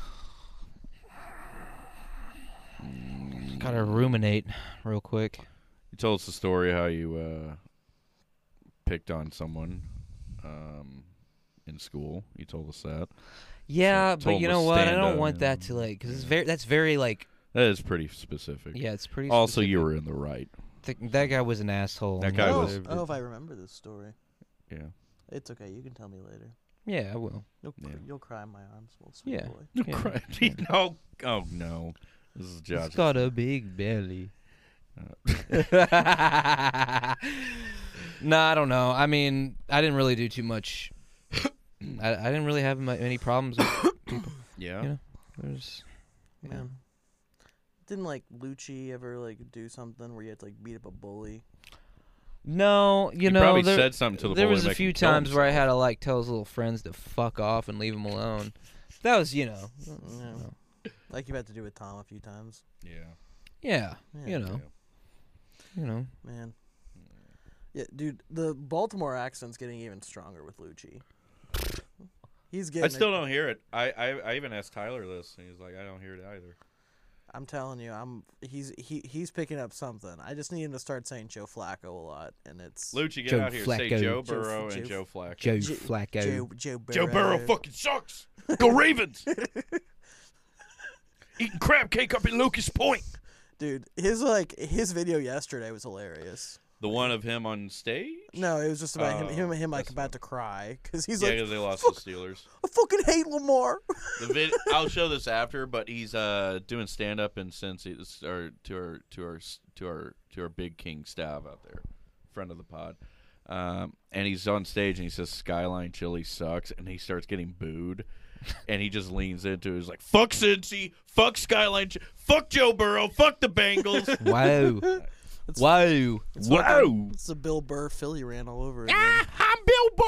Gotta ruminate real quick. You told us the story how you uh, picked on someone um, in school. You told us that. Yeah, told but him you to know what? I stand don't up, want that yeah. to like, cause it's Yeah. very. That's very like. That is pretty specific. Yeah, it's pretty. Also, specific. you were in the right. Th- that guy was an asshole. That and guy he I don't, was- know, deserved I don't know it. if I remember this story. Yeah. It's okay. You can tell me later. Yeah, I will. You'll Yeah. you'll cry in my arms, little sweet Yeah. boy. No, Yeah. crap. no. Oh no. This is Josh. He's got a big belly. Uh, No, I don't know. I mean, I didn't really do too much. I, I didn't really have mu- any problems with people. yeah. You know, there's. Yeah. Yeah. Didn't like Lucci ever like do something where you had to like beat up a bully? No, you He know, probably there, said something to the there bully was to a make few him kill times where I himself. had to like tell his little friends to fuck off and leave him alone. That was, you know, Yeah. Like you've had to do with Tom a few times. Yeah. yeah, Yeah. you know, you know. Man. Yeah, dude, the Baltimore accent's getting even stronger with Lucci. He's getting I still it. don't hear it. I, I I even asked Tyler this, and he's like, I don't hear it either. I'm telling you, I'm he's he he's picking up something. I just need him to start saying Joe Flacco a lot, and it's Lucci, get Joe out here. Say Flacco. Joe Joe Burrow F- and Joe Joe Flacco. Joe J- Flacco. Joe Joe Burrow. Joe Burrow fucking sucks. Go Ravens. Eating crab cake up in Lucas Point. Dude, his like his video yesterday was hilarious. The one of him on stage? No, it was just about him, Oh, him, him like that's about fine. to cry because he's Yeah, like, because they lost "Fuck." the Steelers. I fucking hate Lamar. The vid- I'll show this after, but he's uh doing stand up in Cincy, or to our to our to our to our big King Stav out there, friend of the pod. Um, and he's on stage and he says Skyline Chili sucks, and he starts getting booed, and he just leans into it. He's like, "Fuck Cincy, fuck Skyline, Ch- fuck Joe Burrow, fuck the Bengals." Wow. It's- Wow. It's Wow. fucking- It's the Bill Burr Philly ran all over again. Ah, I'm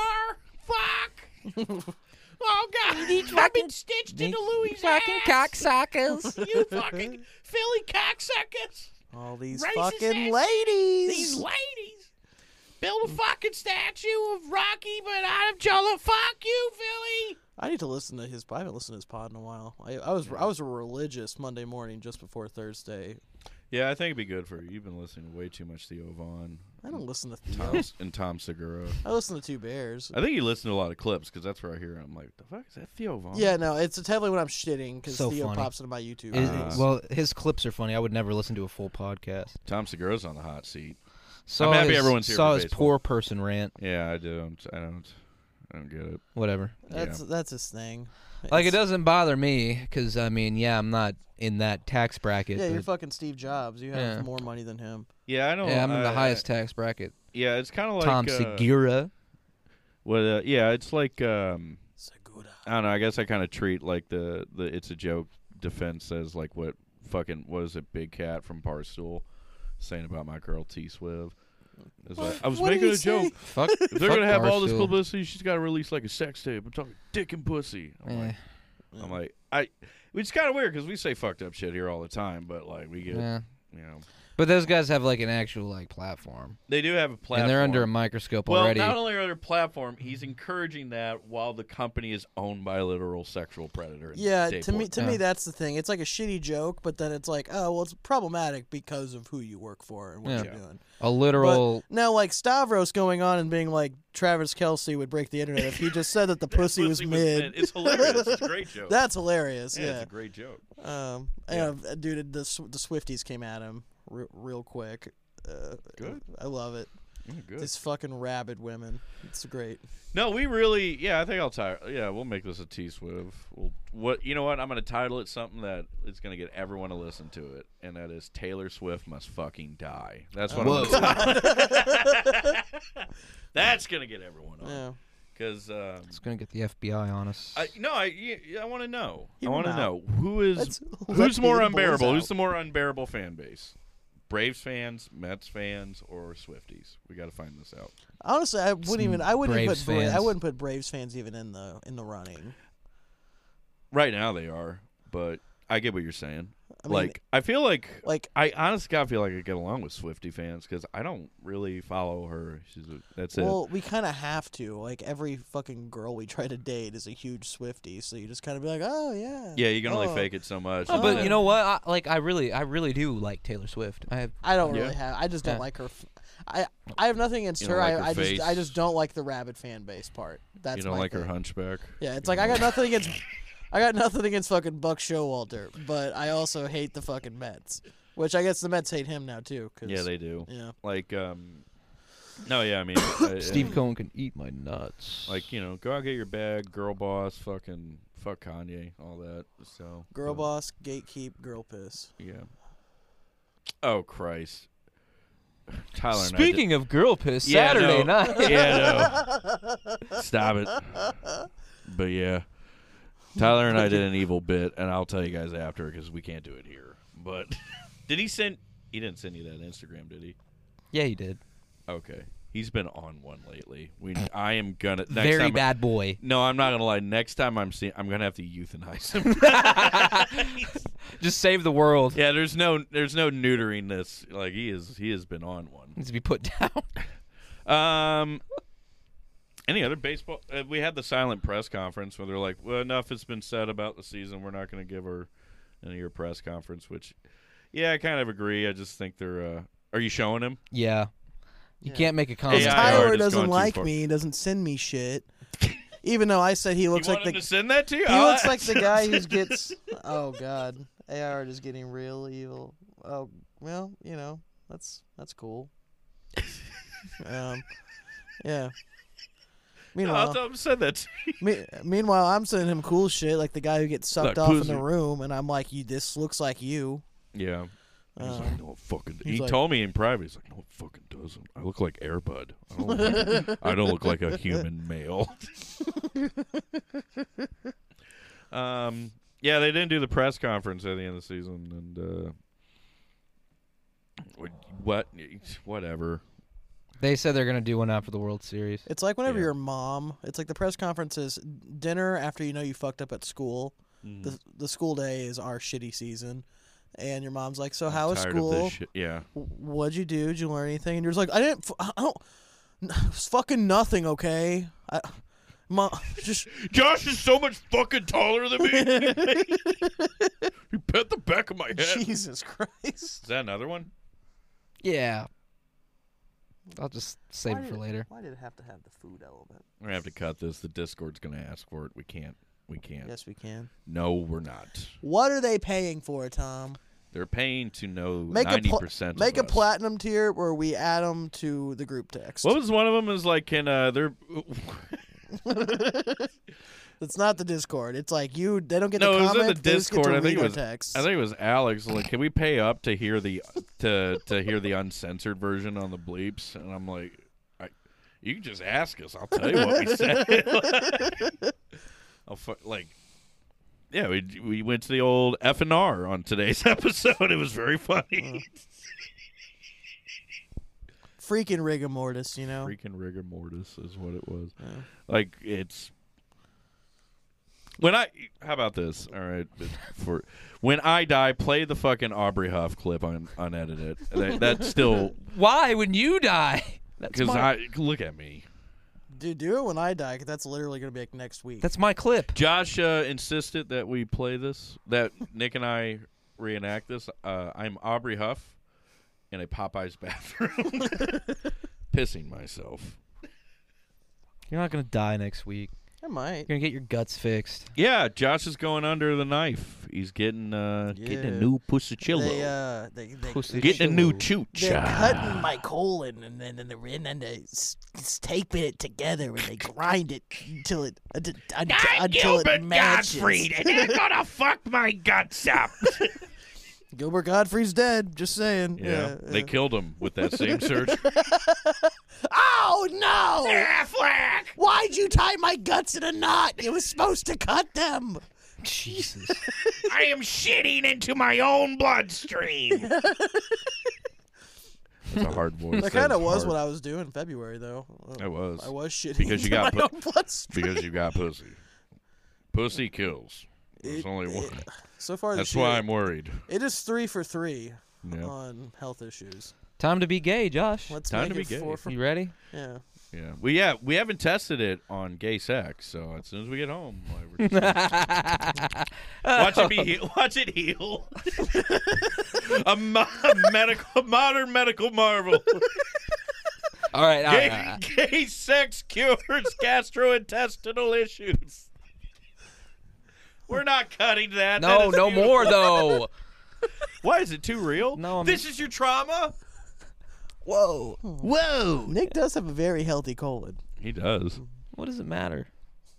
Bill Burr. Fuck. Oh God, I've been stitched into Louis' Fucking ass. cocksuckers. You fucking Philly cocksuckers. All these Racist fucking ass- ladies. These ladies build a fucking statue of Rocky, but out of Jolo. Fuck you, Philly. I need to listen to his. I haven't listened to his pod in a while. I, I was I was religious Monday morning just before Thursday. Yeah, I think it'd be good for you. You've been listening to way too much Theo Vaughn I don't listen to Theo. Tom, and Tom Segura. I listen to Two Bears. I think you listen to a lot of clips because that's where I hear it. I'm like, the fuck is that Theo Vaughn? Yeah, no, it's definitely when I'm shitting because So Theo funny. pops into my YouTube. It- Uh, feeds. well, his clips are funny. I would never listen to a full podcast. Tom Segura's on the hot seat. Saw happy his, everyone's here Saw for his baseball. poor person rant. Yeah, I don't. I don't. I don't get it. Whatever. that's yeah. that's his thing. Like, it It's- doesn't bother me because, I mean, yeah, I'm not in that tax bracket. Yeah, you're but, fucking Steve Jobs. You have Yeah. more money than him. Yeah, I know. yeah, I'm in the I- highest tax bracket. Yeah, it's kind of like Tom uh, Segura. What? Uh, yeah, it's like um, Segura. I don't know. I guess I kind of treat like the the it's a joke defense as like what fucking what is it? Big Cat from Barstool saying about my girl T Swiv. It's like, I was What did making he a joke. say? Fuck. If they're fuck gonna have all this Barstool. publicity, she's got to release like a sex tape. I'm talking dick and pussy. I'm Eh, like, I'm like, I. It's kind of weird because we say fucked up shit here all the time, but like we get, yeah. you know. But those guys have like an actual like platform, They do have a platform. and they're under a microscope well, already. not only are they a platform, he's encouraging that while the company is owned by a literal sexual predator. in Yeah, to Dayport. me, to Yeah. me, that's the thing. It's like a shitty joke, but then it's like, oh, well, it's problematic because of who you work for and what Yeah. you're doing. a literal. But now, like Stavros going on and being like, Travis Kelce would break the internet if he just said that the pussy, was mid. It's hilarious. It's a great joke. That's hilarious. yeah, Yeah. it's a great joke. Um, Yeah. yeah. dude, the Sw- the Swifties came at him re- real quick. Uh, Good. I love it. Mm, good. These fucking rabid women. It's great. No, we really, yeah, I think I'll tire. Yeah, we'll make this a T Swift. We'll, what you know what? I'm gonna title it something that is gonna get everyone to listen to it, and that is Taylor Swift must fucking die. That's what Whoa. I'm gonna title. That's gonna get everyone on. Yeah. Because um, It's gonna get the F B I on us. I no, I yeah, I want to know. Hear I want to 'em know who is Let's- who's let's more hear the boys unbearable. out. Who's the more unbearable fan base? Braves fans, Mets fans, or Swifties? We got to find this out. Honestly, I wouldn't even. I wouldn't Braves put. Bra- I fans. wouldn't put Braves fans even in the in the running. Right now they are, but I get what you're saying. I mean, like I feel like like I honestly gotta feel like I get along with Swiftie fans because I don't really follow her. She's a, that's well, we kind of have to. Like every fucking girl we try to date is a huge Swiftie, so you just kind of be like, oh yeah. it. Yeah, you can only oh. fake it so much. Oh, and but then- you know what? I, like I really, I really do like Taylor Swift. I have. I don't Yeah. really have. I just don't Yeah. like her. F- I I have nothing against You her. don't I, like her I just face? I just don't like the rabid fan base part. That's you don't my like her thing. hunchback. Yeah, it's like I got nothing against. I got nothing against fucking Buck Showalter, but I also hate the fucking Mets, which I guess the Mets hate him now too. 'Cause, Yeah, they do. Yeah. Like, um, no, yeah, I mean, I- Steve I- Cohen can eat my nuts. like you know, go out get your bag, girl boss, fucking fuck Kanye, all that. So Girl but, boss, gatekeep, girl piss. yeah. Oh Christ, Tyler. and I Speaking of girl piss, Yeah, Saturday no. night. did, yeah, no, stop it. But yeah, Tyler and I did an evil bit, and I'll tell you guys after because we can't do it here. But did he send? He didn't send you that Instagram, did he? Yeah, he did. Okay, he's been on one lately. We, I am gonna next Very time, bad boy. No, I'm not gonna lie. Next time I'm seeing, I'm gonna have to euthanize him. Just save the world. Yeah, there's no, there's no neutering this. Like he is, he has been on one. Needs to be put down. Um, any other baseball? Uh, we had the silent press conference where they're like, "Well, enough has been said about the season. We're not going to give her any of your press conference." Which, yeah, I kind of agree. I just think they're. Uh, are you showing him? Yeah. You Yeah. can't make a Because comment. Yeah, I Tyler already just doesn't gone too like far. me, he doesn't send me shit. Even though I said he looks you like want the him to send that to you? he I'll looks like ask the him. guy who gets. Oh God, A R is getting real evil. Oh well, you know that's that's cool. um, yeah. No, I'll Meanwhile, tell him to send that. To you. me, meanwhile, I'm sending him cool shit like the guy who gets sucked Like off in pussy. the room, and I'm like, "You, this looks like you." Yeah. He's Um, like, no, it fucking. he's He like- told me in private. He's like, no, it fucking doesn't. I look like Airbud. I don't look like, I don't look like a human male. um. Yeah, they didn't do the press conference at the end of the season, and uh, what? Whatever. They said they're gonna do one after the World Series. It's like whenever Yeah. your mom. It's like the press conference is dinner after you know you fucked up at school. Mm. The the school day is our shitty season, and your mom's like, "So I'm how was tired school? Of this shit. Yeah. W- What'd you do? Did you learn anything?" And you're just like, "I didn't. F- I don't. It's fucking nothing. Okay, I, mom, just Josh is so much fucking taller than me. He pet the back of my head. Jesus Christ." Is that another one? Yeah. I'll just save Why it for did- later. Why did it have to have the food element? We're gonna have to cut this. The Discord's gonna ask for it. We can't. We can't. Yes, we can. No, we're not. What are they paying for, Tom? They're paying to know Make a ninety pl- percent. make a of us. platinum tier where we add them to the group text. What was one of them? Is like, can uh, they're It's not the Discord. It's like you. They don't get no, to it was in comment. the they just get Discord. to I think read it our was. texts. I think it was Alex. Like, can we pay up to hear the to to hear the uncensored version on the bleeps? And I'm like, I, you can just ask us. I'll tell you what we said. I'll fu- like. Yeah, we we went to the old F and R on today's episode. It was very funny. Freaking rigor mortis, you know. Freaking rigor mortis is what it was. Yeah. Like it's. When I, how about this? All right, for when I die, play the fucking Aubrey Huff clip on unedited. That, that's still Why when you die? That's because my, I look at me. Dude, do it when I die, 'cause that's literally gonna be like next week. that's my clip. Josh uh, insisted that we play this. That Nick and I reenact this. Uh, I'm Aubrey Huff in a Popeyes bathroom, pissing myself. You're not gonna die next week. I might. You're gonna get your guts fixed. Yeah, Josh is going under the knife. He's getting uh, getting a Yeah. new pussychillo. They uh, they they Pussy Getting a new chillo. chooch. they're cutting my colon and then and, and then they s- s- taping it together and they grind it until it until, until it matches. and they're gonna fuck my guts up. Gilbert Godfrey's dead. Just saying. Yeah, Yeah, they yeah. killed him with that same surgery. Oh no! Affleck! Why'd you tie my guts in a knot? You was supposed to cut them. Jesus. I am shitting into my own bloodstream. That's a hard voice. That kind of was what I was doing in February, though. It was. I was shitting Because you into got my pu- own bloodstream. Because you got pussy. Pussy kills. There's It- only one. it- So far That's this year, why I'm worried. it is three for three Yeah. on health issues. Time to be gay, Josh. Let's Time make to be it gay. four for You ready? yeah. Yeah. We yeah we haven't tested it on gay sex, so as soon as we get home, like, we're just- watch it be heal. Watch it heal. a, mo- a medical modern medical marvel. All right. All Gay, right, all right. gay sex cures gastrointestinal issues. We're not cutting that. That No, is no beautiful. more though. Why is it too real? No, I'm- this is your trauma. Whoa. Whoa. Nick does have a very healthy colon. He does. What does it matter?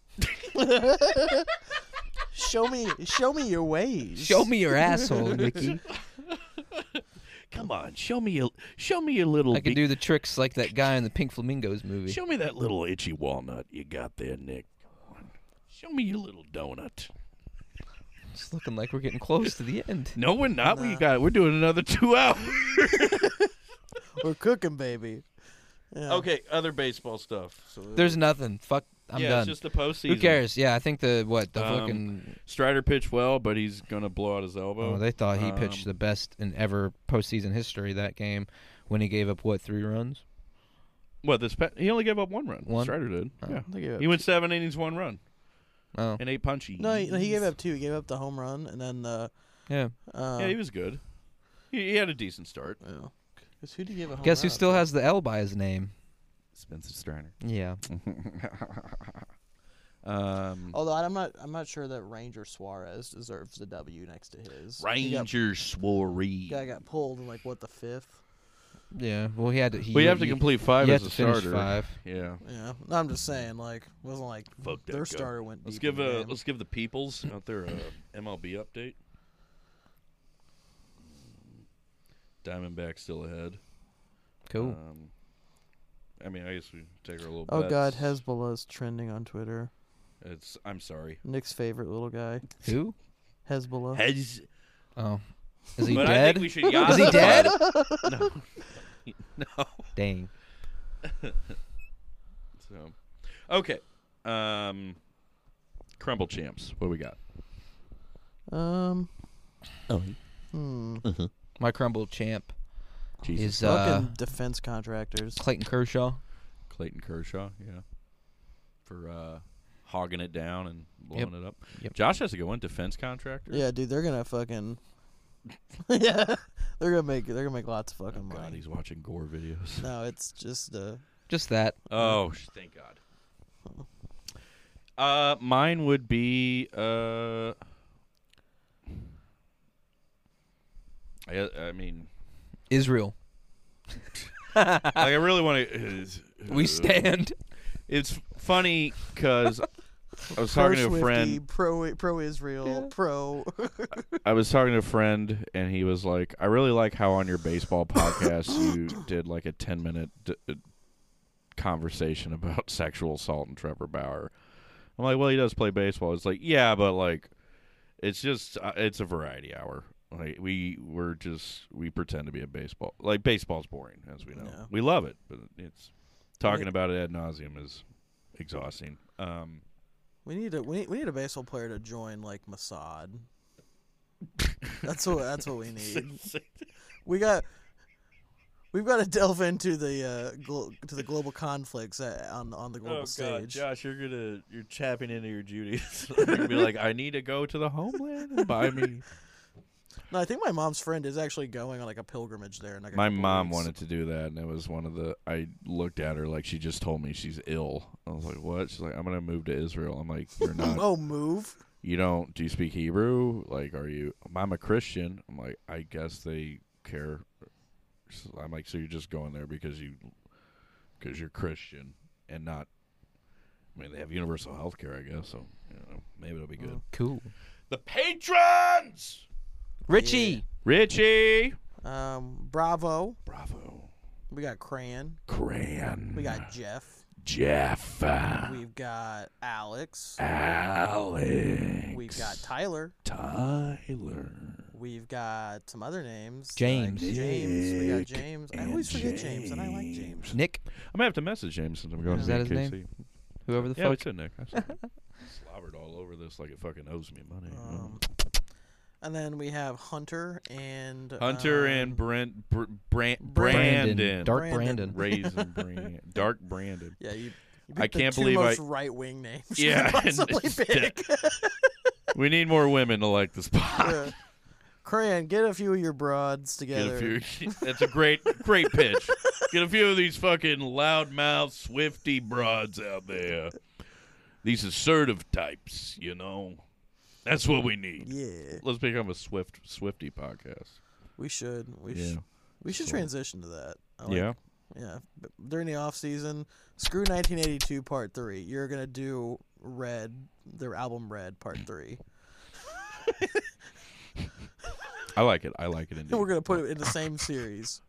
Show me, show me your ways. Show me your asshole, Nikki. Come on, show me a show me a little. I can big- do the tricks like that guy in the Pink Flamingos movie. Show me that little itchy walnut you got there, Nick. Come on. Show me your little donut. It's looking like we're getting close to the end. No, we're not. We got. We're doing another two hours. We're cooking, baby. Yeah. Okay, other baseball stuff. So There's nothing. Fuck. I'm yeah, done. it's just the postseason. Who cares? Yeah, I think the what the Um, fucking. Strider pitched well, but he's gonna blow out his elbow. Oh, they thought he pitched Um, the best in ever postseason history that game when he gave up what three runs? What this? Pe- he only gave up one run. One? Strider did. Oh. Yeah. They gave up He went seven innings, one run, Oh, and eight punchy. No, he, he gave up two. He gave up the home run and then the. yeah. Uh, Yeah, he was good. He, he had a decent start. yeah. 'Cause who did he give a home Guess who run still to? has the L by his name? Spencer Strider. Yeah. um, Although I'm not, I'm not sure that Ranger Suarez deserves the W next to his. He got, Ranger Swaree. guy got pulled in like what the fifth. Yeah. Well, he had to. He, Well, you have to he- complete five You as have a to finish starter. five. Yeah. Yeah, no, I'm just saying, like, wasn't like Fuck that their guy. starter went. Let's deep give in the a game. let's give the peoples out there a M L B update. Diamondback still ahead. Cool. Um, I mean, I guess we take our little. Oh bets. God, Hezbollah's trending on Twitter. It's. I'm sorry. Nick's favorite little guy, Who? Hezbollah. Hez. Oh. Is he but I dead? think we should. Is he dead? no. no. Dang. So, okay. Um, Crumble champs. What do we got? Um. Oh, Hmm. My crumble champ Jesus. is uh, Fucking defense contractors. Clayton Kershaw. Clayton Kershaw. Yeah. For uh, hogging it down and blowing it up. Yep. Josh has to go in defense contractor. Yeah, dude, they're gonna fucking. yeah, they're gonna make they're gonna make lots of Oh, fucking God, money. he's watching gore videos. No, it's just uh. Just that. Oh, sh- thank God. Uh, mine would be uh. I, I mean, Israel. like I really want to. We stand. It's funny because I was Pro talking to a Swiftie, friend. pro pro Israel, pro. I was talking to a friend, and he was like, "I really like how on your baseball podcast you did like a ten minute d- uh, conversation about sexual assault and Trevor Bauer." I'm like, "Well, he does play baseball." It's like, yeah, but like, it's just uh, it's a variety hour. Like we we're just we pretend to be a baseball. Like baseball's boring, as we know. Yeah. We love it, but it's talking Yeah. about it ad nauseum is exhausting. Um, We need a we need, we need a baseball player to join like Mossad. That's what that's what we need. We got we've got to delve into the uh, glo- to the global conflicts uh, on on the global Oh God, stage. Josh, you're gonna you're tapping into your duties. You're gonna be like, I need to go to the homeland and buy me. No, I think my mom's friend is actually going on like a pilgrimage there. In like a My couple mom weeks. wanted to do that, and it was one of the. I looked at her like she just told me she's ill. I was like, "What?" She's like, "I'm gonna move to Israel." I'm like, "You're not. Oh, move. You don't. Do you speak Hebrew? Like, are you? I'm a Christian." I'm like, "I guess they care." I'm like, "So you're just going there because you, because you're Christian and not." I mean, they have universal health care, I guess. So you know, maybe it'll be good. Cool. The patrons. Richie. Richie. Um, Bravo. Bravo. We got Cran. Cran. We got Jeff. Jeff. We've got Alex. Alex. We've got Tyler. Tyler. We've got some other names. James. Like James. We got Nick James. I and always forget James, and I like James. Nick. I'm gonna have to message James since I'm going Is to that his K C. name? Whoever the Yeah, fuck. it's in Nick. I said it. Slobbered all over this like it fucking owes me money. Um, and then we have Hunter and Hunter um, and Brent, Br- Brand, Brandon. Brandon, Dark Brandon. Brandon. Raisin Brand, Dark Brandon. Yeah, you. you I picked the can't two believe most I- right wing names. Yeah, you could possibly and- pick. We need more women to like this pod. Yeah. Crayon, get a few of your broads Get together. a few. That's a great, great pitch. Get a few of these fucking loudmouth, swifty broads out there. These assertive types, you know. That's what we need. Yeah, Let's become a Swift Swifty podcast. we should. We Yeah. should. We should So- transition to that. I like- Yeah. Yeah. B- During the off season, screw nineteen eighty-two Part Three. You're gonna do Red, their album Red Part Three. I like it. I like it indeed. And we're gonna put it in the same series.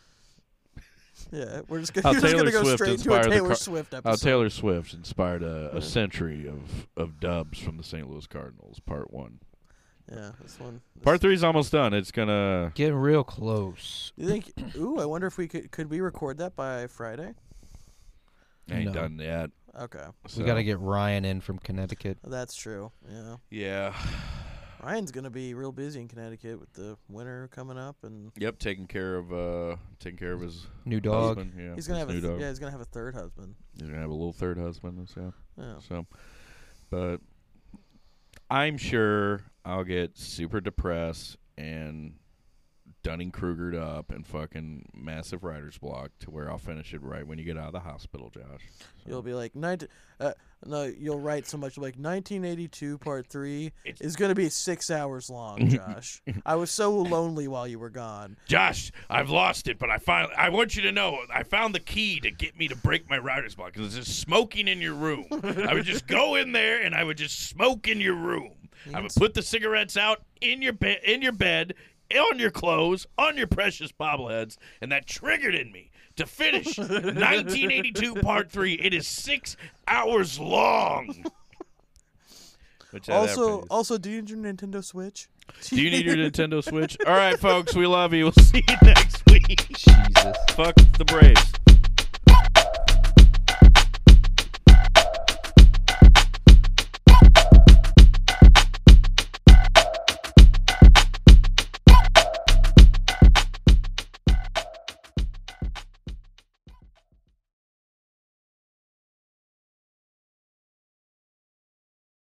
Yeah, we're just How gonna, you're just Taylor gonna go Swift straight into a inspired the Taylor car- Swift How episode. Taylor Swift inspired a, a Yeah. century of, of dubs from the Saint Louis Cardinals, part one. Yeah, this one. This Part three's almost done. It's gonna. Getting real close. Do you think? Ooh, I wonder if we could could we record that by Friday? Ain't No. done yet. Okay, So. We got to get Ryan in from Connecticut. that's true. Yeah, Yeah. Ryan's gonna be real busy in Connecticut with the winter coming up, and Yep. Taking care of uh, taking care of his New dog. husband. Yeah. he's gonna his have a new th- dog. yeah, he's gonna have a third husband. He's gonna have a little third husband. So. Yeah. So, but I'm sure I'll get super depressed and Dunning-Krugered up and fucking massive writer's block to where I'll finish it right when you get out of the hospital, Josh. So, You'll be like nineteen. Uh, no, you'll write so much like nineteen eighty-two Part Three It's- is gonna be six hours long, Josh. I was so lonely while you were gone. Josh, I've lost it, but I finally, I want you to know I found the key to get me to break my writer's block because it's just smoking in your room. I would just go in there and I would just smoke in your room. I would put the cigarettes out in your bed, in your bed, on your clothes, on your precious bobbleheads, and that triggered in me to finish nineteen eighty-two Part Three. It is six hours long. Which I Also, praise. also, do you need your Nintendo Switch? Do you need your Nintendo Switch? All right, folks, we love you. We'll see you next week. Jesus. Fuck the Braves.